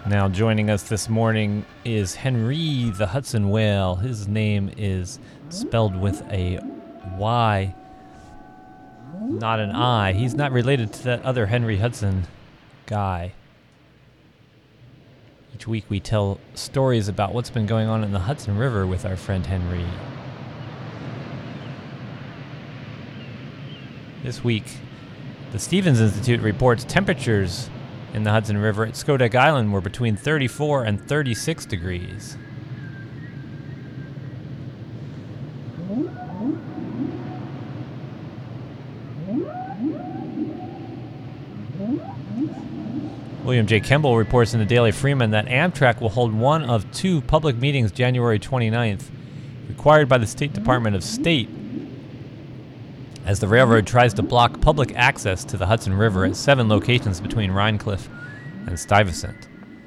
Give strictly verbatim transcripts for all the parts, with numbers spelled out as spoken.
Now joining us this morning is Henry the Hudson Whale. His name is spelled with a Y, not an I. He's not related to that other Henry Hudson guy. Each week we tell stories about what's been going on in the Hudson River with our friend Henry. This week, the Stevens Institute reports temperatures in the Hudson River at Schodack Island were between thirty-four and thirty-six degrees. William J. Kemble reports in the Daily Freeman that Amtrak will hold one of two public meetings January twenty-ninth, required by the State Department of State, as the railroad tries to block public access to the Hudson River at seven locations between Rhinecliff and Stuyvesant.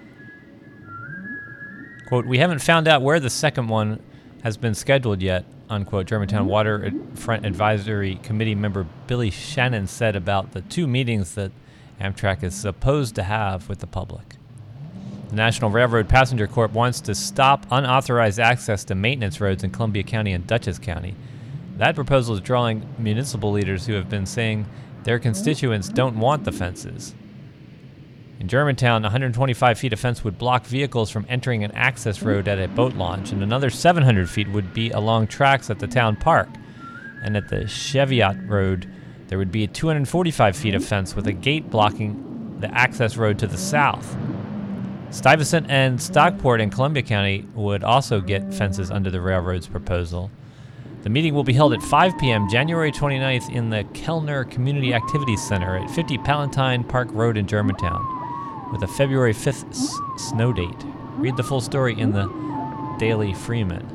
Quote, "We haven't found out where the second one has been scheduled yet," unquote, Germantown Waterfront Advisory Committee member Billy Shannon said about the two meetings that Amtrak is supposed to have with the public. The National Railroad Passenger Corp wants to stop unauthorized access to maintenance roads in Columbia County and Dutchess County. That proposal is drawing municipal leaders who have been saying their constituents don't want the fences. In Germantown, one hundred twenty-five feet of fence would block vehicles from entering an access road at a boat launch, and another seven hundred feet would be along tracks at the town park. And at the Cheviot Road, there would be two hundred forty-five feet of fence with a gate blocking the access road to the south. Stuyvesant and Stockport in Columbia County would also get fences under the railroad's proposal. The meeting will be held at five p.m. January twenty-ninth in the Kellner Community Activities Center at fifty Palatine Park Road in Germantown, with a February fifth s- snow date. Read the full story in the Daily Freeman.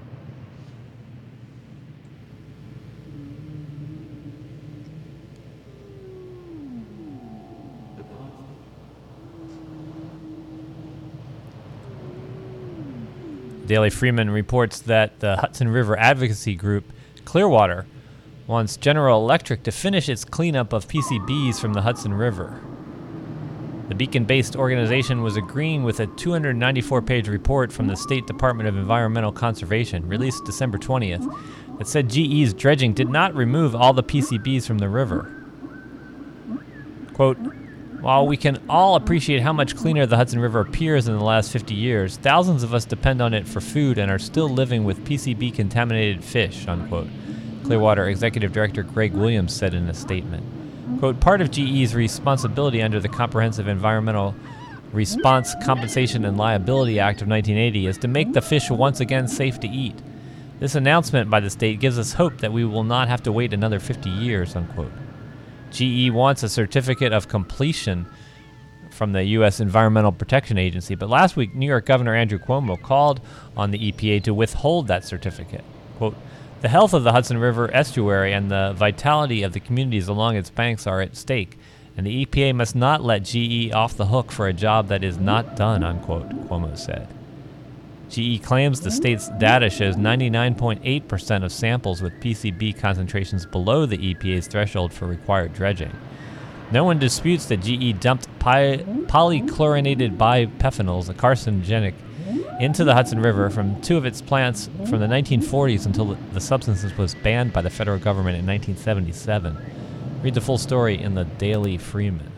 Daily Freeman reports that the Hudson River advocacy group Clearwater wants General Electric to finish its cleanup of P C Bs from the Hudson River. The Beacon-based organization was agreeing with a two hundred ninety-four page report from the State Department of Environmental Conservation, released December twentieth, that said G E's dredging did not remove all the P C Bs from the river. Quote, "While we can all appreciate how much cleaner the Hudson River appears in the last fifty years, thousands of us depend on it for food and are still living with P C B-contaminated fish," unquote, Clearwater Executive Director Greg Williams said in a statement. Quote, "Part of G E's responsibility under the Comprehensive Environmental Response, Compensation, and Liability Act of nineteen eighty is to make the fish once again safe to eat. This announcement by the state gives us hope that we will not have to wait another fifty years, unquote. G E wants a certificate of completion from the U S Environmental Protection Agency, but last week, New York Governor Andrew Cuomo called on the E P A to withhold that certificate. Quote, "The health of the Hudson River estuary and the vitality of the communities along its banks are at stake, and the E P A must not let G E off the hook for a job that is not done," unquote, Cuomo said. G E claims the state's data shows ninety-nine point eight percent of samples with P C B concentrations below the E P A's threshold for required dredging. No one disputes that G E dumped pi- polychlorinated biphenyls, a carcinogenic, into the Hudson River from two of its plants from the nineteen forties until the substance was banned by the federal government in nineteen seventy-seven. Read the full story in the Daily Freeman.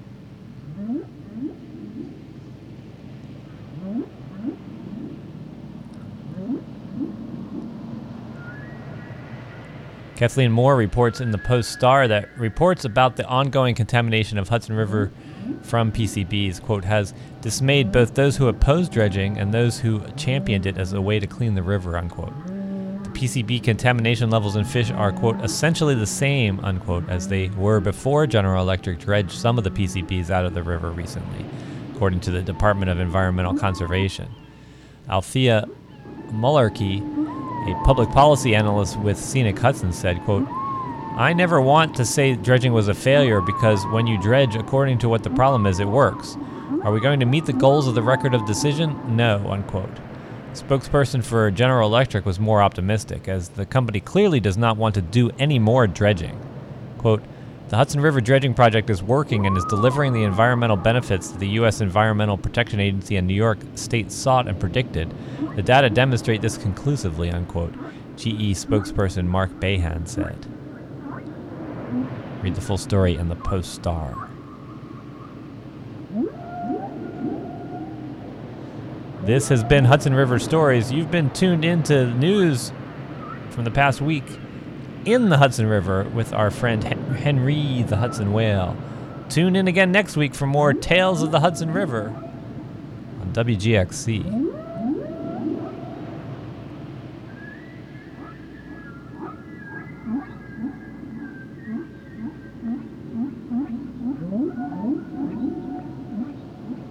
Kathleen Moore reports in the Post-Star that reports about the ongoing contamination of Hudson River from P C Bs, quote, "has dismayed both those who oppose dredging and those who championed it as a way to clean the river," unquote. The P C B contamination levels in fish are, quote, "essentially the same," unquote, as they were before General Electric dredged some of the P C Bs out of the river recently, according to the Department of Environmental Conservation. Althea Mullarkey, a public policy analyst with Scenic Hudson, said, quote, "I never want to say dredging was a failure because when you dredge according to what the problem is, it works. Are we going to meet the goals of the record of decision? No," unquote. Spokesperson for General Electric was more optimistic, as the company clearly does not want to do any more dredging. Quote, The Hudson River Dredging Project is working and is delivering the environmental benefits that the U S Environmental Protection Agency and New York State sought and predicted. The data demonstrate this conclusively, unquote, G E spokesperson Mark Behan said. Read the full story in the Post-Star. This has been Hudson River Stories. You've been tuned into news from the past week in the Hudson River with our friend Henry the Hudson Whale. Tune in again next week for more Tales of the Hudson River on W G X C.